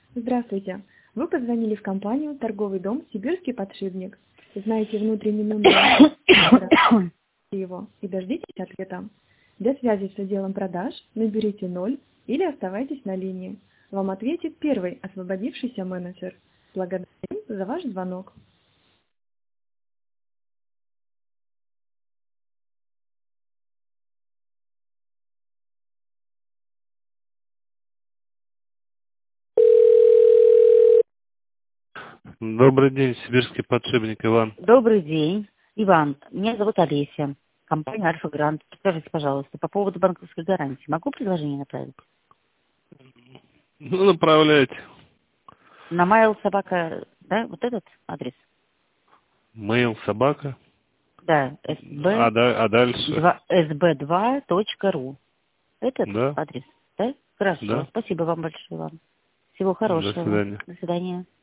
Здравствуйте. Вы позвонили в компанию «Торговый дом Сибирский подшипник». Знаете внутренний номер его и дождитесь ответа. Для связи с отделом продаж наберите 0 или оставайтесь на линии. Вам ответит первый освободившийся менеджер. Благодарим за ваш звонок. Добрый день, сибирский подшипник Иван. Добрый день, Иван. Меня зовут Олеся. Компания Альфа Грант. Скажите, пожалуйста, по поводу банковской гарантии. Могу предложение направить? Ну, направляйте. На mail собака, да, вот этот адрес? Mail собака. Да, А дальше? sb2.ru. Этот Да. адрес, да? Хорошо. Да. Спасибо вам большое, Иван. Всего До хорошего. свидания. До свидания.